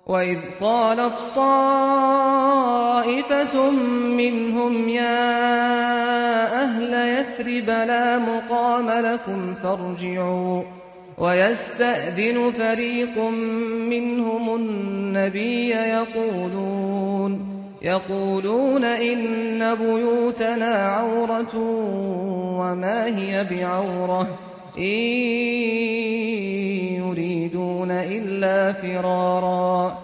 وَإِذْ قَالَت طَّائِفَةٌ مِّنْهُمْ يَا أَهْلَ يَثْرِبَ لَا مُقَامَ لَكُمْ فَارْجِعُوا وَيَسْتَأْذِنُ فَرِيقٌ مِّنْهُمُ النَّبِيَّ يَقُولُونَ إِنَّ بُيُوتَنَا عَوْرَةٌ وَمَا هِيَ بِعَوْرَةٍ إِن يُرِيدُونَ إِلَّا فِرَارًا